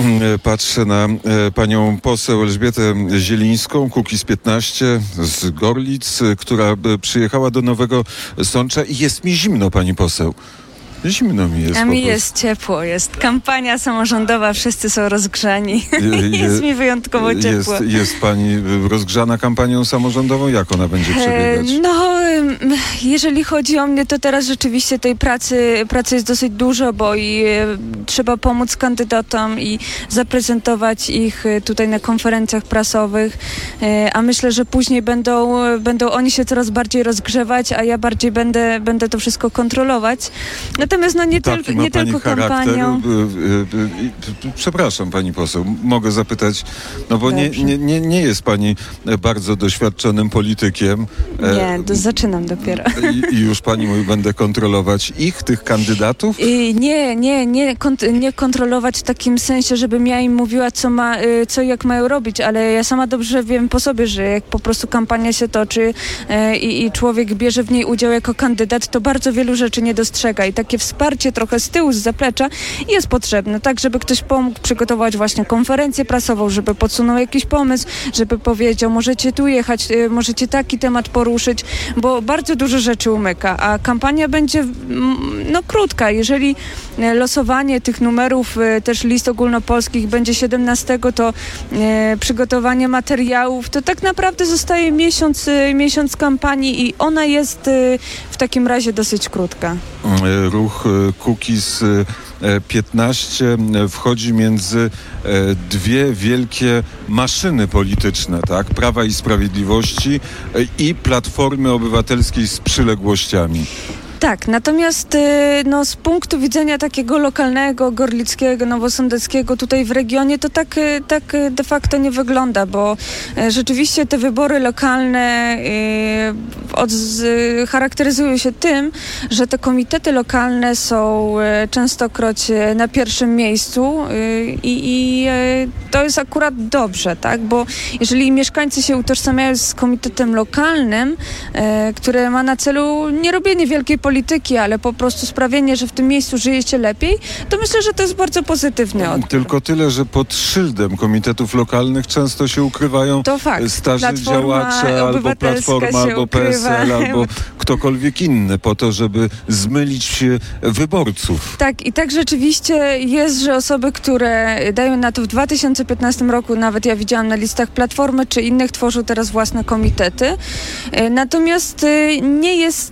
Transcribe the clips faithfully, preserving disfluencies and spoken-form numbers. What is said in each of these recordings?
Patrzę na panią poseł Elżbietę Zielińską, Kukiz piętnaście z Gorlic, która przyjechała do Nowego Sącza i jest mi zimno, pani poseł. Zimno mi jest. A mi jest ciepło, jest kampania samorządowa, wszyscy są rozgrzani. Je, jest mi wyjątkowo ciepło. Jest, jest pani rozgrzana kampanią samorządową? Jak ona będzie przebiegać? E, no, jeżeli chodzi o mnie, to teraz rzeczywiście tej pracy, pracy jest dosyć dużo, bo i e, trzeba pomóc kandydatom i zaprezentować ich tutaj na konferencjach prasowych, e, a myślę, że później będą, będą oni się coraz bardziej rozgrzewać, a ja bardziej będę, będę to wszystko kontrolować. Natomiast no nie, Taki tylko, nie tylko kampanią. Przepraszam, pani poseł, mogę zapytać, no bo nie, nie, nie, nie jest pani bardzo doświadczonym politykiem. Nie, to zaczynam dopiero. I, i już pani mówi, będę kontrolować ich, tych kandydatów? I nie, nie, nie, kont- nie kontrolować w takim sensie, żebym ja im mówiła, co ma, co i jak mają robić, ale ja sama dobrze wiem po sobie, że jak po prostu kampania się toczy i, i człowiek bierze w niej udział jako kandydat, to bardzo wielu rzeczy nie dostrzega i takie wsparcie trochę z tyłu, z zaplecza jest potrzebne, tak, żeby ktoś pomógł przygotować właśnie konferencję prasową, żeby podsunął jakiś pomysł, żeby powiedział, możecie tu jechać, możecie taki temat poruszyć, bo bardzo dużo rzeczy umyka, a kampania będzie no krótka. Jeżeli losowanie tych numerów, też list ogólnopolskich będzie siedemnastego, to e, przygotowanie materiałów, to tak naprawdę zostaje miesiąc, miesiąc kampanii i ona jest e, w takim razie dosyć krótka. Ruch Kukiz piętnaście wchodzi między dwie wielkie maszyny polityczne, tak? Prawa i Sprawiedliwości i Platformy Obywatelskiej z przyległościami. Tak, natomiast no, z punktu widzenia takiego lokalnego, gorlickiego, nowosądeckiego tutaj w regionie, to tak, tak de facto nie wygląda, bo rzeczywiście te wybory lokalne y, od, z, charakteryzują się tym, że te komitety lokalne są częstokroć na pierwszym miejscu y, i y, to jest akurat dobrze, tak, bo jeżeli mieszkańcy się utożsamiają z komitetem lokalnym, y, które ma na celu nie robienie wielkiej polityki, ale po prostu sprawienie, że w tym miejscu żyje się lepiej, to myślę, że to jest bardzo pozytywny odbiór. Tylko tyle, że pod szyldem komitetów lokalnych często się ukrywają starzy Platforma działacze, albo Platforma, albo P S L, albo ktokolwiek inny, po to, żeby zmylić wyborców. Tak, i tak rzeczywiście jest, że osoby, które dają na to w dwa tysiące piętnastym roku, nawet ja widziałam na listach Platformy czy innych, tworzą teraz własne komitety. Natomiast nie jest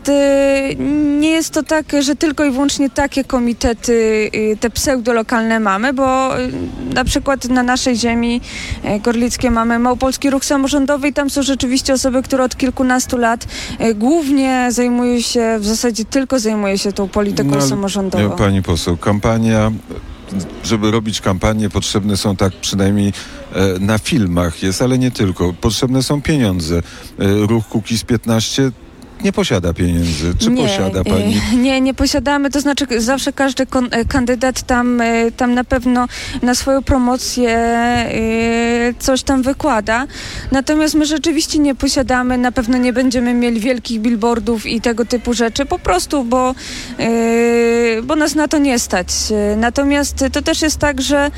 Nie jest to tak, że tylko i wyłącznie takie komitety, te pseudolokalne mamy, bo na przykład na naszej ziemi gorlickiej mamy Małopolski Ruch Samorządowy i tam są rzeczywiście osoby, które od kilkunastu lat głównie zajmują się, w zasadzie tylko zajmują się tą polityką no, samorządową. Pani poseł, kampania, żeby robić kampanię, potrzebne są tak przynajmniej e, na filmach jest, ale nie tylko. Potrzebne są pieniądze. E, Ruch Kukiz piętnaście nie posiada pieniędzy. Czy nie, posiada pani? Nie, nie posiadamy. To znaczy zawsze każdy kon- kandydat tam, tam na pewno na swoją promocję coś tam wykłada. Natomiast my rzeczywiście nie posiadamy, na pewno nie będziemy mieli wielkich billboardów i tego typu rzeczy, po prostu, bo, bo nas na to nie stać. Natomiast to też jest tak, że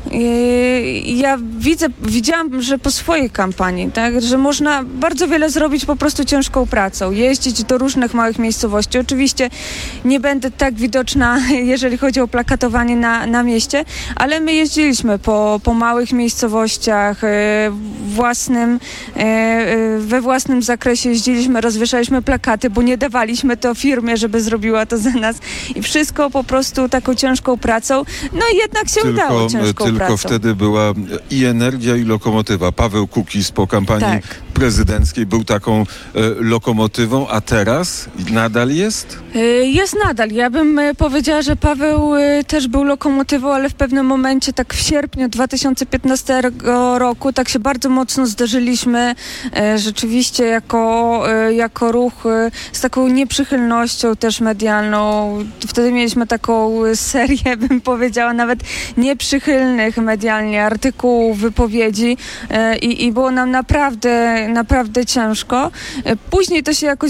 ja widzę, widziałam, że po swojej kampanii, tak, że można bardzo wiele zrobić po prostu ciężką pracą. Jeździć do różnych małych miejscowości. Oczywiście nie będę tak widoczna, jeżeli chodzi o plakatowanie na, na mieście, ale my jeździliśmy po, po małych miejscowościach, e, własnym, e, we własnym zakresie jeździliśmy, rozwieszaliśmy plakaty, bo nie dawaliśmy to firmie, żeby zrobiła to za nas i wszystko po prostu taką ciężką pracą. No i jednak się tylko, udało ciężką tylko pracą. Tylko wtedy była i energia, i lokomotywa. Paweł Kukiz po kampanii tak. prezydenckiej był taką e, lokomotywą, a teraz nadal jest? Jest nadal. Ja bym powiedziała, że Paweł też był lokomotywą, ale w pewnym momencie, tak w sierpniu dwa tysiące piętnastego roku, tak się bardzo mocno zderzyliśmy rzeczywiście jako, jako ruch z taką nieprzychylnością też medialną. Wtedy mieliśmy taką serię, bym powiedziała, nawet nieprzychylnych medialnie artykułów, wypowiedzi i, i było nam naprawdę, naprawdę ciężko. Później to się jakoś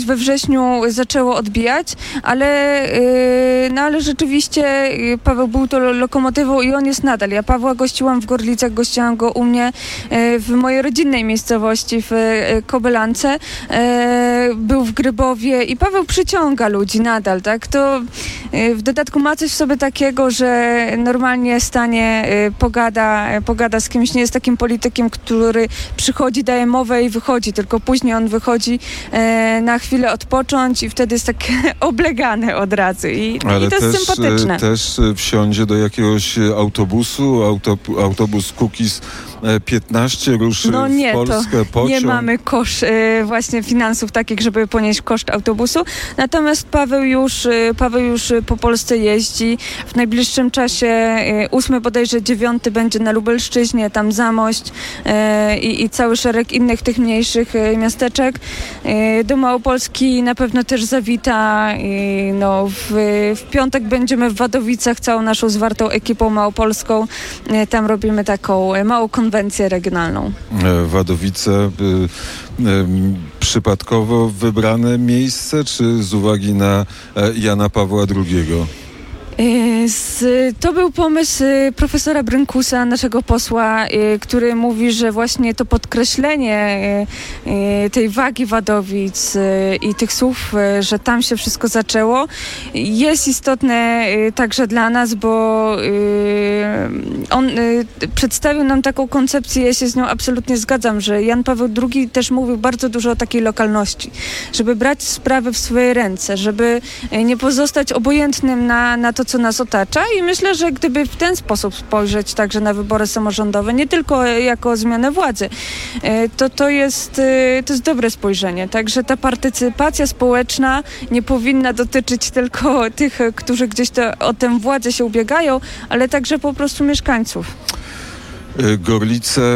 jakoś we wrześniu zaczęło odbijać, ale, no ale rzeczywiście Paweł był to lokomotywą i on jest nadal. Ja Pawła gościłam w Gorlicach, gościłam go u mnie w mojej rodzinnej miejscowości w Kobylance. Był w Grybowie i Paweł przyciąga ludzi nadal, tak? To w dodatku ma coś w sobie takiego, że normalnie stanie, pogada, pogada z kimś, nie jest takim politykiem, który przychodzi, daje mowę i wychodzi, tylko później on wychodzi na chwilę odpocząć i wtedy jest tak oblegany od razu i, Ale i to jest też, sympatyczne. też wsiądzie do jakiegoś autobusu, autop, autobus Kukiz piętnaście ruszy no nie, w Polskę to pociąg. Nie mamy kosz, y, właśnie finansów takich, żeby ponieść koszt autobusu. Natomiast Paweł już, y, Paweł już po Polsce jeździ. W najbliższym czasie y, ósmy, bodajże dziewiąty będzie na Lubelszczyźnie, tam Zamość y, i cały szereg innych tych mniejszych y, miasteczek. Y, do Małopolski na pewno też zawita. Y, no, w, w piątek będziemy w Wadowicach całą naszą zwartą ekipą małopolską. Y, tam robimy taką y, małą konwencję regionalną. Wadowice, y, y, przypadkowo wybrane miejsce, czy z uwagi na y, Jana Pawła drugiego? Z, to był pomysł profesora Brynkusa, naszego posła, który mówi, że właśnie to podkreślenie tej wagi Wadowic i tych słów, że tam się wszystko zaczęło, jest istotne także dla nas, bo on przedstawił nam taką koncepcję, ja się z nią absolutnie zgadzam, że Jan Paweł drugi też mówił bardzo dużo o takiej lokalności, żeby brać sprawy w swoje ręce, żeby nie pozostać obojętnym na, na to, co nas otacza i myślę, że gdyby w ten sposób spojrzeć także na wybory samorządowe, nie tylko jako zmianę władzy, to to jest, to jest dobre spojrzenie. Także ta partycypacja społeczna nie powinna dotyczyć tylko tych, którzy gdzieś to, o tę władzę się ubiegają, ale także po prostu mieszkańców. Gorlice,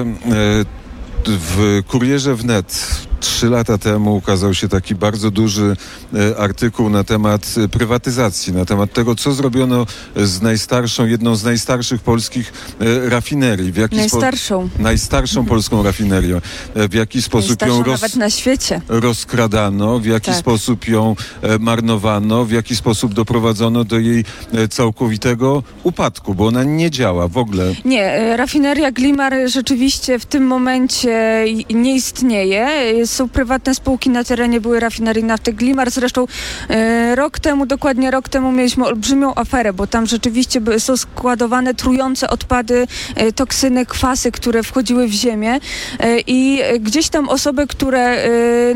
w Kurierze Wnet trzy lata temu ukazał się taki bardzo duży e, artykuł na temat e, prywatyzacji, na temat tego, co zrobiono z najstarszą, jedną z najstarszych polskich e, rafinerii. W jaki najstarszą. Spo... Najstarszą mhm. polską rafinerią. E, w jaki sposób ją roz... nawet na świecie. rozkradano, w jaki tak. sposób ją e, marnowano, w jaki sposób doprowadzono do jej e, całkowitego upadku, bo ona nie działa w ogóle. Nie, e, rafineria Glimar rzeczywiście w tym momencie nie istnieje. Są prywatne spółki na terenie były rafinerii nafty Glimar. Zresztą e, rok temu, dokładnie rok temu mieliśmy olbrzymią aferę, bo tam rzeczywiście by, są składowane trujące odpady, e, toksyny, kwasy, które wchodziły w ziemię e, i gdzieś tam osoby, które e,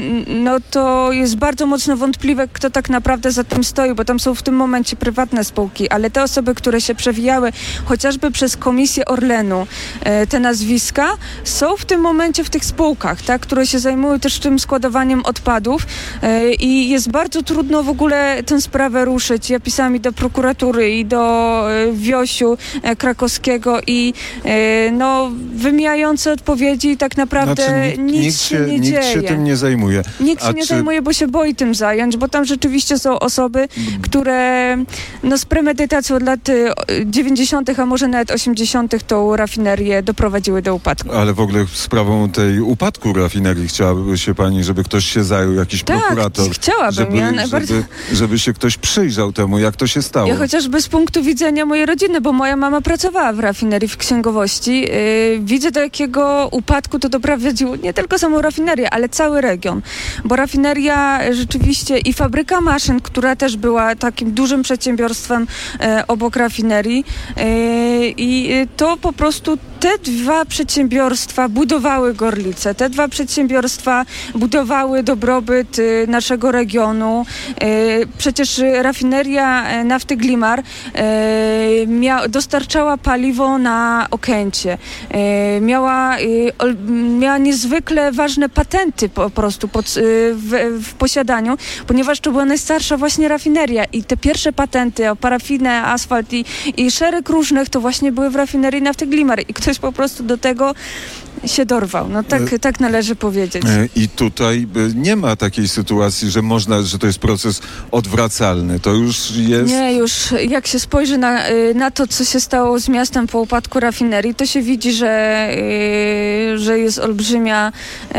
no to jest bardzo mocno wątpliwe, kto tak naprawdę za tym stoi, bo tam są w tym momencie prywatne spółki, ale te osoby, które się przewijały chociażby przez Komisję Orlenu, e, te nazwiska są w tym momencie w tych spółkach, tak, które się zajmują też tym składowaniem odpadów yy, i jest bardzo trudno w ogóle tę sprawę ruszyć. Ja pisałam i do prokuratury, i do yy, Wiosiu yy, krakowskiego i yy, no wymijające odpowiedzi i tak naprawdę znaczy, nikt, nic nikt się, się nie nikt dzieje. Nikt się tym nie zajmuje. Nikt a się nie czy... zajmuje, bo się boi tym zająć, bo tam rzeczywiście są osoby, hmm. które no, z premedytacją od lat dziewięćdziesiątych, a może nawet osiemdziesiątych tą rafinerię doprowadziły do upadku. Ale w ogóle sprawą tej upadku rafinerii chciałaby się pani, żeby ktoś się zajął, jakiś tak, prokurator. chciałabym. Żeby, ja najbardziej... żeby, żeby się ktoś przyjrzał temu, jak to się stało. Ja chociażby z punktu widzenia mojej rodziny, bo moja mama pracowała w rafinerii w księgowości. Yy, widzę, do jakiego upadku to doprowadziło nie tylko samą rafinerię, ale cały region. Bo rafineria rzeczywiście i fabryka maszyn, która też była takim dużym przedsiębiorstwem yy, obok rafinerii. Yy, I to po prostu te dwa przedsiębiorstwa budowały Gorlice. Te dwa przedsiębiorstwa budowały dobrobyt y, naszego regionu. Y, przecież rafineria nafty Glimar y, mia, dostarczała paliwo na Okęcie. Y, miała, y, ol, miała niezwykle ważne patenty po prostu pod, y, w, w posiadaniu, ponieważ to była najstarsza właśnie rafineria i te pierwsze patenty o parafinę, asfalt i, i szereg różnych to właśnie były w rafinerii nafty Glimar. I ktoś ktoś po prostu do tego się dorwał. No tak, tak należy powiedzieć. I tutaj nie ma takiej sytuacji, że można, że to jest proces odwracalny. To już jest... Nie, już jak się spojrzy na, na to, co się stało z miastem po upadku rafinerii, to się widzi, że, że jest olbrzymia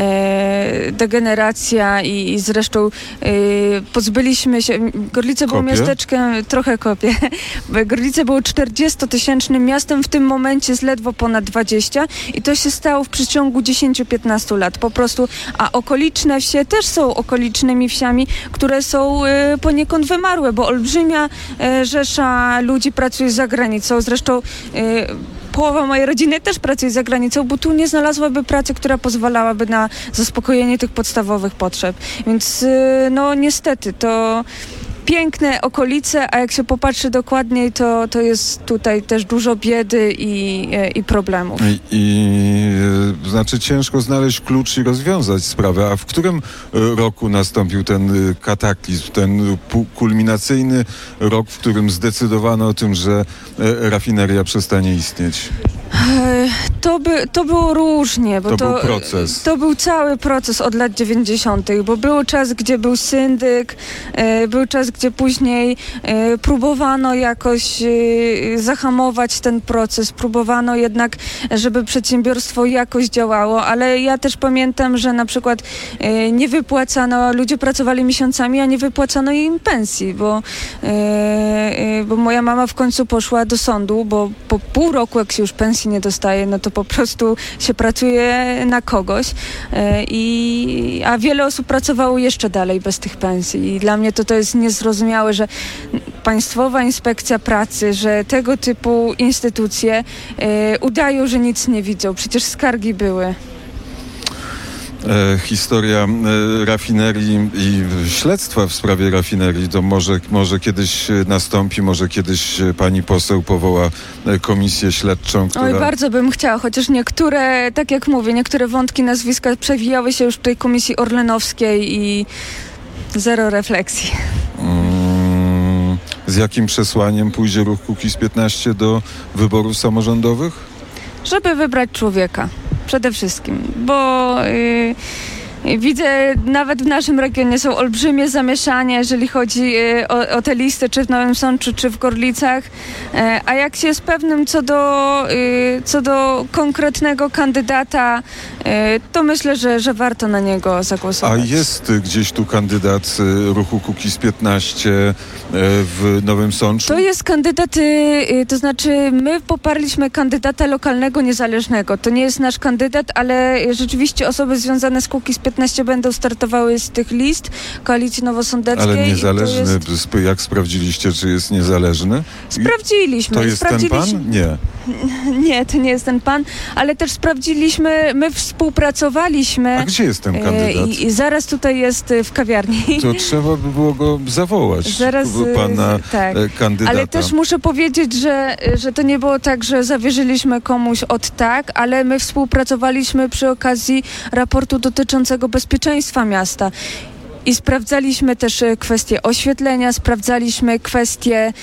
degeneracja i, i zresztą pozbyliśmy się... Gorlice było Kopie? miasteczkiem, trochę kopię. Gorlice było czterdziestotysięcznym miastem, w tym momencie jest ledwo ponad dwadzieścia i to się stało w przeciągu dziesięć do piętnastu lat po prostu, a okoliczne wsie też są okolicznymi wsiami, które są y, poniekąd wymarłe, bo olbrzymia y, rzesza ludzi pracuje za granicą, zresztą y, połowa mojej rodziny też pracuje za granicą, bo tu nie znalazłaby pracy, która pozwalałaby na zaspokojenie tych podstawowych potrzeb, więc y, no niestety to piękne okolice, a jak się popatrzy dokładniej, to, to jest tutaj też dużo biedy i, i problemów. I, i znaczy ciężko znaleźć klucz i rozwiązać sprawę. A w którym roku nastąpił ten kataklizm, ten kulminacyjny rok, w którym zdecydowano o tym, że rafineria przestanie istnieć? To, by, to było różnie, bo to, to był proces. To był cały proces od lat dziewięćdziesiątych, bo był czas, gdzie był syndyk, e, był czas, gdzie później e, próbowano jakoś e, zahamować ten proces, próbowano jednak, żeby przedsiębiorstwo jakoś działało, ale ja też pamiętam, że na przykład e, nie wypłacano, ludzie pracowali miesiącami, a nie wypłacano im pensji, bo, e, e, bo moja mama w końcu poszła do sądu, bo po pół roku, jak się już pensji nie dostaje, no to po prostu się pracuje na kogoś, i, a wiele osób pracowało jeszcze dalej bez tych pensji i dla mnie to, to jest niezrozumiałe, że Państwowa Inspekcja Pracy, że tego typu instytucje e, udają, że nic nie widzą. Przecież skargi były. E, historia e, rafinerii i śledztwa w sprawie rafinerii to może, może kiedyś nastąpi, może kiedyś pani poseł powoła komisję śledczą, która... Oj, bardzo bym chciała, chociaż niektóre, tak jak mówię, niektóre wątki, nazwiska przewijały się już w tej komisji orlenowskiej i zero refleksji. Mm, z jakim przesłaniem pójdzie ruch Kukiz piętnaście do wyborów samorządowych? Żeby wybrać człowieka. Przede wszystkim, bo yy, widzę, nawet w naszym regionie są olbrzymie zamieszania, jeżeli chodzi yy, o, o te listy, czy w Nowym Sączu, czy w Gorlicach, yy, a jak się jest pewnym co do, yy, co do konkretnego kandydata, yy, to myślę, że, że warto na niego zagłosować. A jest gdzieś tu kandydat yy, ruchu Kukiz piętnaście yy, w Nowym Sączu? To jest kandydat, yy, to znaczy my poparliśmy kandydata lokalnego, niezależnego. To nie jest nasz kandydat, ale rzeczywiście osoby związane z Kukiz piętnaście będą startowały z tych list Koalicji Nowosądeckiej. Ale niezależny, jest... jak sprawdziliście, czy jest niezależny? Sprawdziliśmy. To jest sprawdziliśmy... ten pan? Nie. Nie, to nie jest ten pan, ale też sprawdziliśmy, my współpracowaliśmy. A gdzie jest ten kandydat? I, i zaraz tutaj jest w kawiarni. To trzeba by było go zawołać, zaraz, pana tak. kandydata. Ale też muszę powiedzieć, że, że to nie było tak, że zawierzyliśmy komuś od tak, ale my współpracowaliśmy przy okazji raportu dotyczącego bezpieczeństwa miasta. I sprawdzaliśmy też kwestie oświetlenia, sprawdzaliśmy kwestie,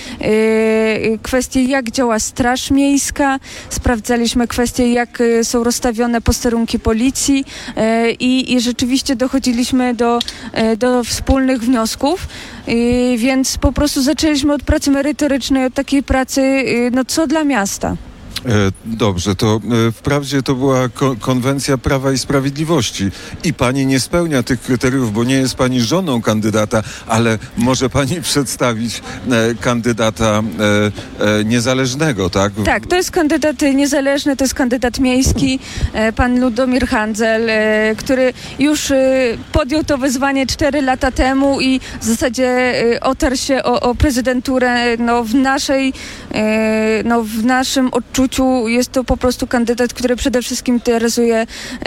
yy, kwestie jak działa Straż Miejska, sprawdzaliśmy kwestie jak y, są rozstawione posterunki policji yy, i, i rzeczywiście dochodziliśmy do, yy, do wspólnych wniosków, yy, więc po prostu zaczęliśmy od pracy merytorycznej, od takiej pracy, yy, no co dla miasta. Dobrze, to wprawdzie to była ko- konwencja Prawa i Sprawiedliwości i pani nie spełnia tych kryteriów, bo nie jest pani żoną kandydata, ale może pani przedstawić e, kandydata e, e, niezależnego, tak? Tak, to jest kandydat niezależny, to jest kandydat miejski, e, pan Ludomir Handzel, e, który już e, podjął to wyzwanie cztery lata temu i w zasadzie e, otarł się o, o prezydenturę. No, w naszej, e, no, w naszym odczuciu jest to po prostu kandydat, który przede wszystkim interesuje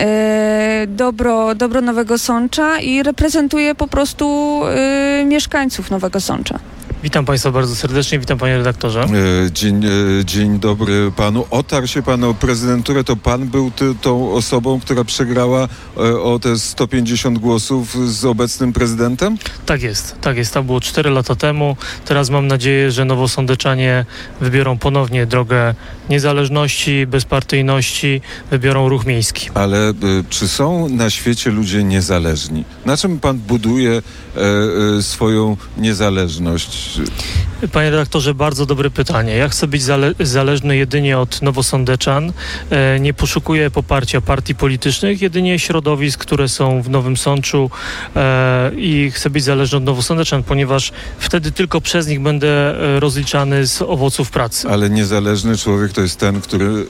e, dobro, dobro Nowego Sącza i reprezentuje po prostu e, mieszkańców Nowego Sącza. Witam Państwa bardzo serdecznie, witam Panie redaktorze. Dzień, dzień dobry Panu. Otarł się Pan o prezydenturę, to Pan był ty, tą osobą, która przegrała o te sto pięćdziesiąt głosów z obecnym prezydentem? Tak jest, tak jest. To było cztery lata temu. Teraz mam nadzieję, że nowosądeczanie wybiorą ponownie drogę niezależności, bezpartyjności, wybiorą ruch miejski. Ale y, czy są na świecie ludzie niezależni? Na czym Pan buduje e, e, swoją niezależność? Panie redaktorze, bardzo dobre pytanie. Ja chcę być zale- zależny jedynie od nowosądeczan. E, nie poszukuję poparcia partii politycznych, jedynie środowisk, które są w Nowym Sączu e, i chcę być zależny od nowosądeczan, ponieważ wtedy tylko przez nich będę rozliczany z owoców pracy. Ale niezależny człowiek to jest ten, który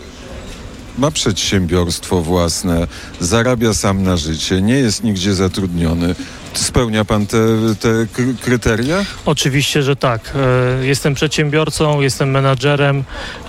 ma przedsiębiorstwo własne, zarabia sam na życie, nie jest nigdzie zatrudniony. Spełnia pan te, te kryteria? Oczywiście, że tak. E, jestem przedsiębiorcą, jestem menadżerem.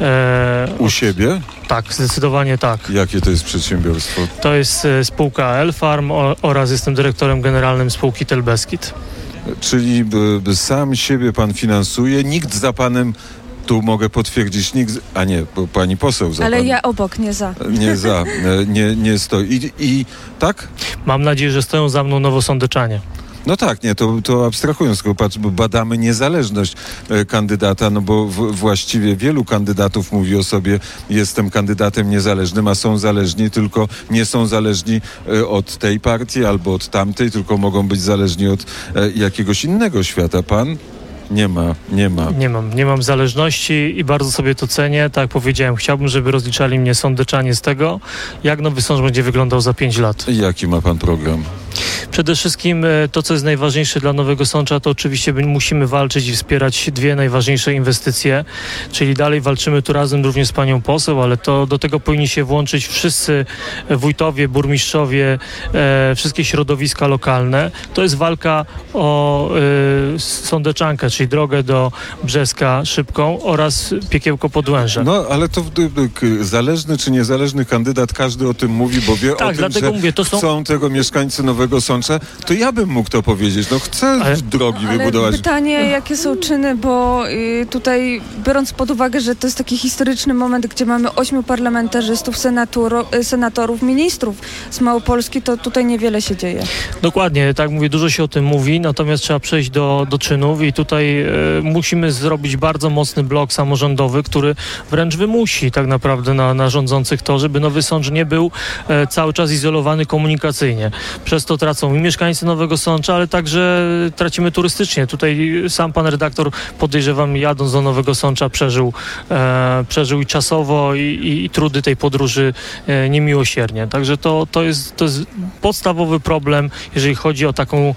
E, U siebie? Tak, zdecydowanie tak. Jakie to jest przedsiębiorstwo? To jest e, spółka Elfarm o, oraz jestem dyrektorem generalnym spółki Telbeskid. Czyli by, by sam siebie pan finansuje, nikt za panem, tu mogę potwierdzić, nikt, a nie, bo pani poseł za Ale pan, ja obok, nie za. Nie za, nie, nie stoi. I, i tak? Mam nadzieję, że stoją za mną nowosądeczanie. No tak, nie, to, to abstrahując, tylko patrz, bo badamy niezależność e, kandydata, no bo w, właściwie wielu kandydatów mówi o sobie, jestem kandydatem niezależnym, a są zależni, tylko nie są zależni e, od tej partii albo od tamtej, tylko mogą być zależni od e, jakiegoś innego świata. Pan? Nie ma, nie ma. Nie mam, nie mam zależności i bardzo sobie to cenię. Tak jak powiedziałem, chciałbym, żeby rozliczali mnie sądeczanie z tego, jak Nowy Sącz będzie wyglądał za pięć lat. I jaki ma pan program? Przede wszystkim to, co jest najważniejsze dla Nowego Sącza, to oczywiście musimy walczyć i wspierać dwie najważniejsze inwestycje, czyli dalej walczymy tu razem również z panią poseł, ale to do tego powinni się włączyć wszyscy wójtowie, burmistrzowie, e, wszystkie środowiska lokalne. To jest walka o e, sądeczankę, czyli drogę do Brzeska szybką oraz Piekiełko Podłęże. No, ale to zależny czy niezależny kandydat, każdy o tym mówi, bo wie tak, o tym, dlatego że mówię, to są... chcą tego mieszkańcy Nowego Sącza, to ja bym mógł to powiedzieć. No chcę ale... drogi ale wybudować. Pytanie, jakie są czyny, bo y, tutaj biorąc pod uwagę, że to jest taki historyczny moment, gdzie mamy ośmiu parlamentarzystów, senaturo, senatorów, ministrów z Małopolski, to tutaj niewiele się dzieje. Dokładnie, tak mówię, dużo się o tym mówi, natomiast trzeba przejść do, do czynów i tutaj e, musimy zrobić bardzo mocny blok samorządowy, który wręcz wymusi tak naprawdę na, na rządzących to, żeby Nowy Sącz nie był e, cały czas izolowany komunikacyjnie. Przez to tracą i mieszkańcy Nowego Sącza, ale także tracimy turystycznie. Tutaj sam pan redaktor, podejrzewam, jadąc do Nowego Sącza przeżył, e, przeżył i czasowo i, i, i trudy tej podróży e, niemiłosiernie. Także to, to, jest, to jest podstawowy problem, jeżeli chodzi o taką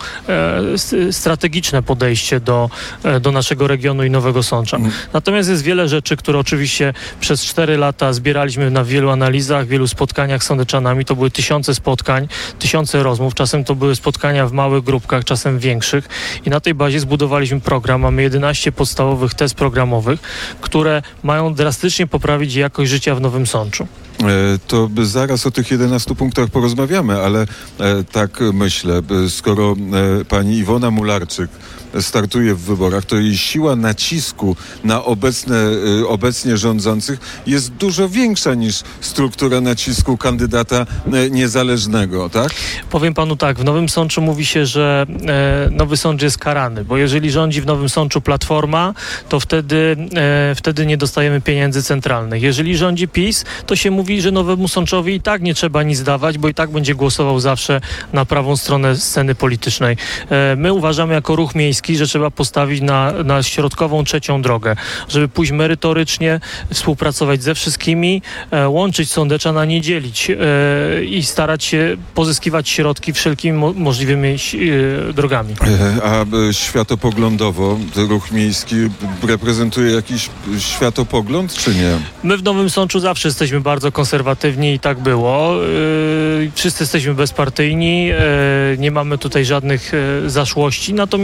e, strategiczne podejście do, e, do naszego regionu i Nowego Sącza. Natomiast jest wiele rzeczy, które oczywiście przez cztery lata zbieraliśmy na wielu analizach, wielu spotkaniach z sądeczanami. To były tysiące spotkań, tysiące rozmów. Czasem to były spotkania w małych grupkach, czasem większych. I na tej bazie zbudowaliśmy program. Mamy jedenaście podstawowych tez programowych, które mają drastycznie poprawić jakość życia w Nowym Sączu. To zaraz o tych jedenastu punktach porozmawiamy, ale e, tak myślę, skoro e, pani Iwona Mularczyk startuje w wyborach, to jej siła nacisku na obecne, e, obecnie rządzących jest dużo większa niż struktura nacisku kandydata e, niezależnego, tak? Powiem panu tak, w Nowym Sączu mówi się, że e, Nowy Sącz jest karany, bo jeżeli rządzi w Nowym Sączu Platforma, to wtedy, e, wtedy nie dostajemy pieniędzy centralnych. Jeżeli rządzi PiS, to się mówi, że Nowemu Sączowi i tak nie trzeba nic dawać, bo i tak będzie głosował zawsze na prawą stronę sceny politycznej. E, my uważamy jako ruch miejski, że trzeba postawić na, na środkową trzecią drogę, żeby pójść merytorycznie, współpracować ze wszystkimi, e, łączyć sądeczan, a nie dzielić e, i starać się pozyskiwać środki wszelkimi mo- możliwymi e, drogami. A e, światopoglądowo ruch miejski reprezentuje jakiś światopogląd, czy nie? My w Nowym Sączu zawsze jesteśmy bardzo konserwatywni i tak było. Wszyscy jesteśmy bezpartyjni, nie mamy tutaj żadnych zaszłości, natomiast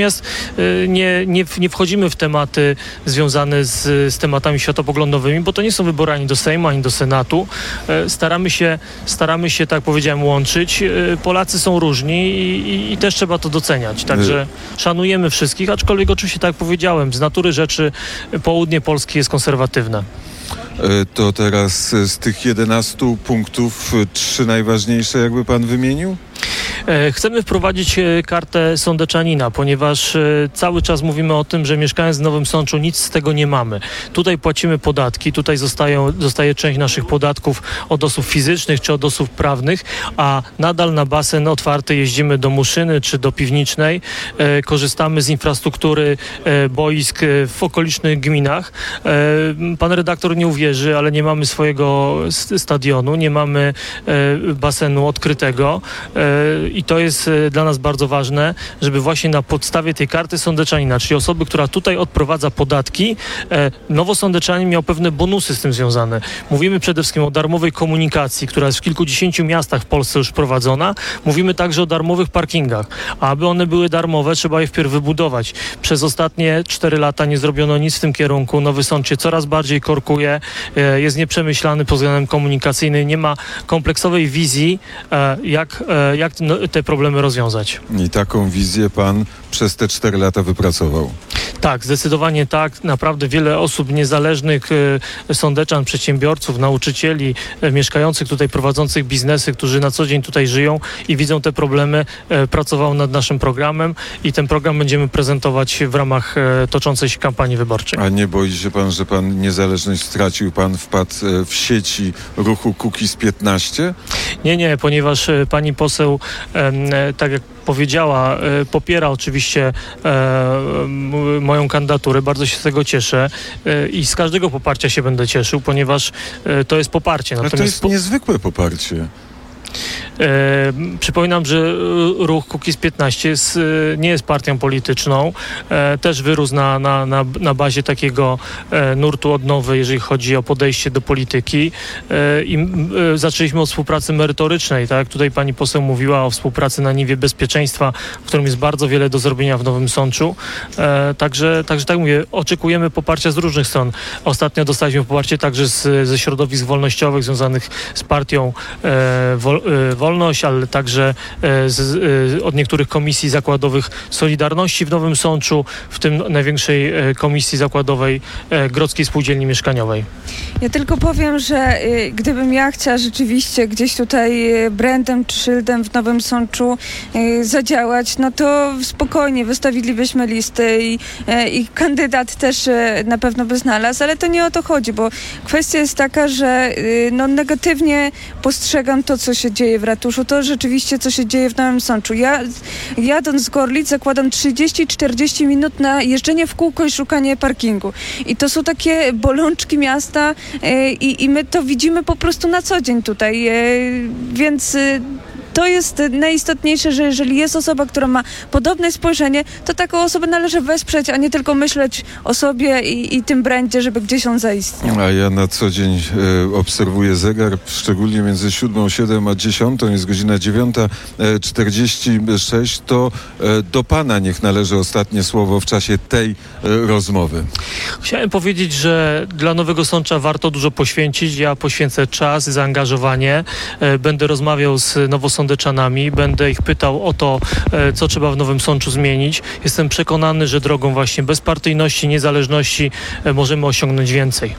nie, nie, nie wchodzimy w tematy związane z, z tematami światopoglądowymi, bo to nie są wybory ani do Sejmu, ani do Senatu. Staramy się, staramy się, tak powiedziałem, łączyć. Polacy są różni i, i, i też trzeba to doceniać. Także szanujemy wszystkich, aczkolwiek oczywiście, tak jak powiedziałem, z natury rzeczy południe Polski jest konserwatywne. To teraz z tych jedenastu punktów trzy najważniejsze jakby pan wymienił? Chcemy wprowadzić kartę sądeczanina, ponieważ cały czas mówimy o tym, że mieszkając w Nowym Sączu nic z tego nie mamy. Tutaj płacimy podatki, tutaj zostają, zostaje część naszych podatków od osób fizycznych czy od osób prawnych, a nadal na basen otwarty jeździmy do Muszyny czy do Piwnicznej, korzystamy z infrastruktury boisk w okolicznych gminach. Pan redaktor nie uwierzy, ale nie mamy swojego stadionu, nie mamy basenu odkrytego. I to jest dla nas bardzo ważne, żeby właśnie na podstawie tej karty sądeczanina, czyli osoby, która tutaj odprowadza podatki, Nowosądeczanin miał pewne bonusy z tym związane. Mówimy przede wszystkim o darmowej komunikacji, która jest w kilkudziesięciu miastach w Polsce już prowadzona. Mówimy także o darmowych parkingach. A aby one były darmowe, trzeba je wpierw wybudować. Przez ostatnie cztery lata nie zrobiono nic w tym kierunku. Nowy Sącz się coraz bardziej korkuje, jest nieprzemyślany pod względem komunikacyjnym, nie ma kompleksowej wizji, jak, jak te problemy rozwiązać. I taką wizję pan przez te cztery lata wypracował? Tak, zdecydowanie tak. Naprawdę wiele osób niezależnych, sądeczan, przedsiębiorców, nauczycieli, mieszkających tutaj, prowadzących biznesy, którzy na co dzień tutaj żyją i widzą te problemy, pracowało nad naszym programem i ten program będziemy prezentować w ramach toczącej się kampanii wyborczej. A nie boi się pan, że pan niezależność stracił, pan wpadł w sieci ruchu Kukiz piętnaście? Nie, nie, ponieważ pani poseł, tak jak powiedziała, popiera oczywiście moją kandydaturę. Bardzo się z tego cieszę i z każdego poparcia się będę cieszył, ponieważ to jest poparcie. Ale to jest niezwykłe poparcie. E, przypominam, że ruch Kukiz piętnaście jest, nie jest partią polityczną. E, też wyrósł na, na, na, na bazie takiego e, nurtu odnowy, jeżeli chodzi o podejście do polityki. E, I e, zaczęliśmy od współpracy merytorycznej. Tak? Tutaj pani poseł mówiła o współpracy na niwie bezpieczeństwa, w którym jest bardzo wiele do zrobienia w Nowym Sączu. E, także, także tak mówię, oczekujemy poparcia z różnych stron. Ostatnio dostaliśmy poparcie także z, ze środowisk wolnościowych związanych z partią e, wol, e, Wolność, ale także z, od niektórych komisji zakładowych Solidarności w Nowym Sączu, w tym największej komisji zakładowej Grodzkiej Spółdzielni Mieszkaniowej. Ja tylko powiem, że gdybym ja chciała rzeczywiście gdzieś tutaj brandem czy szyldem w Nowym Sączu zadziałać, no to spokojnie wystawilibyśmy listy i, i kandydat też na pewno by znalazł, ale to nie o to chodzi, bo kwestia jest taka, że no, negatywnie postrzegam to, co się dzieje w ratuszu, to rzeczywiście, co się dzieje w Nowym Sączu. Ja jadąc z Gorlic zakładam trzydzieści czterdzieści minut na jeżdżenie w kółko i szukanie parkingu. I to są takie bolączki miasta e, i, i my to widzimy po prostu na co dzień tutaj. E, więc e, to jest najistotniejsze, że jeżeli jest osoba, która ma podobne spojrzenie, to taką osobę należy wesprzeć, a nie tylko myśleć o sobie i, i tym brandzie, żeby gdzieś on zaistniał. A ja na co dzień e, obserwuję zegar, szczególnie między siódmą, siedem a dziesiątą, jest godzina dziewiąta czterdzieści sześć, to e, do pana niech należy ostatnie słowo w czasie tej e, rozmowy. Chciałem powiedzieć, że dla Nowego Sącza warto dużo poświęcić. Ja poświęcę czas, zaangażowanie. E, będę rozmawiał z Nowosączanami, będę ich pytał o to, co trzeba w Nowym Sączu zmienić. Jestem przekonany, że drogą właśnie bezpartyjności, niezależności możemy osiągnąć więcej.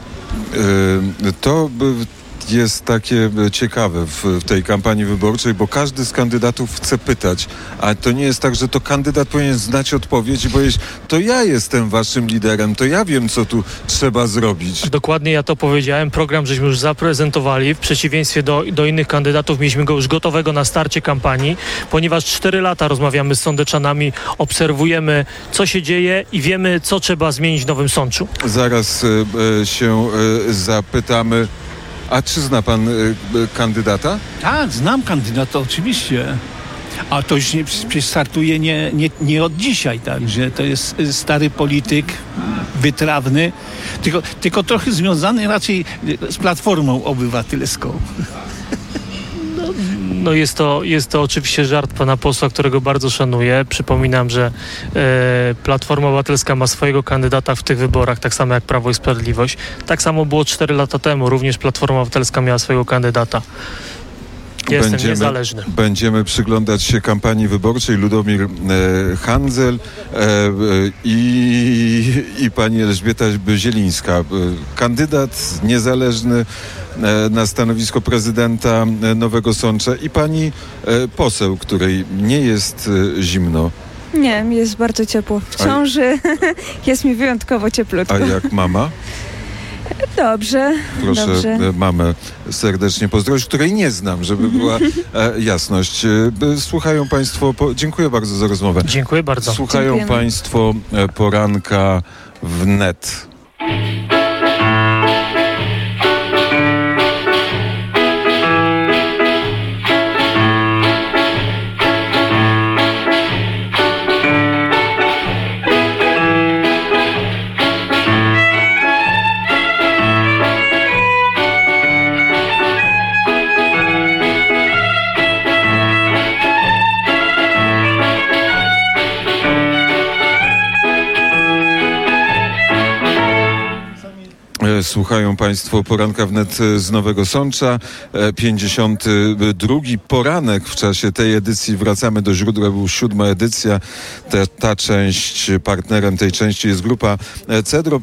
To jest takie ciekawe w, w tej kampanii wyborczej, bo każdy z kandydatów chce pytać, a to nie jest tak, że to kandydat powinien znać odpowiedź i powiedzieć, to ja jestem waszym liderem, to ja wiem, co tu trzeba zrobić. Dokładnie ja to powiedziałem. Program żeśmy już zaprezentowali. W przeciwieństwie do, do innych kandydatów mieliśmy go już gotowego na starcie kampanii, ponieważ cztery lata rozmawiamy z sądeczanami, obserwujemy, co się dzieje i wiemy, co trzeba zmienić w Nowym Sączu. Zaraz e, się e, zapytamy. A czy zna pan y, y, kandydata? Tak, znam kandydata, oczywiście. A to już nie, przecież startuje nie, nie, nie od dzisiaj, także to jest stary polityk, wytrawny, tylko, tylko trochę związany raczej z Platformą Obywatelską. No jest to, jest to oczywiście żart pana posła, którego bardzo szanuję. Przypominam, że e, Platforma Obywatelska ma swojego kandydata w tych wyborach, tak samo jak Prawo i Sprawiedliwość. Tak samo było cztery lata temu. Również Platforma Obywatelska miała swojego kandydata. Jestem będziemy, niezależny. Będziemy przyglądać się kampanii wyborczej. Ludomir e, Handzel e, e, i, i pani Elżbieta Zielińska. E, kandydat niezależny e, na stanowisko prezydenta Nowego Sącza i pani e, poseł, której nie jest e, zimno. Nie, mi jest bardzo ciepło. W ciąży jest mi wyjątkowo cieplutko. A jak mama? Dobrze, Proszę dobrze. mamę serdecznie pozdrowić, której nie znam, żeby była e, jasność. E, słuchają państwo, po, dziękuję bardzo za rozmowę. Dziękuję bardzo. Słuchają Dziękujemy. państwo e, poranka w net. Słuchają państwo poranka wnet z Nowego Sącza. pięćdziesiąty drugi poranek w czasie tej edycji. Wracamy do źródła, był siódma edycja. Ta, ta część, partnerem tej części jest grupa Cedro.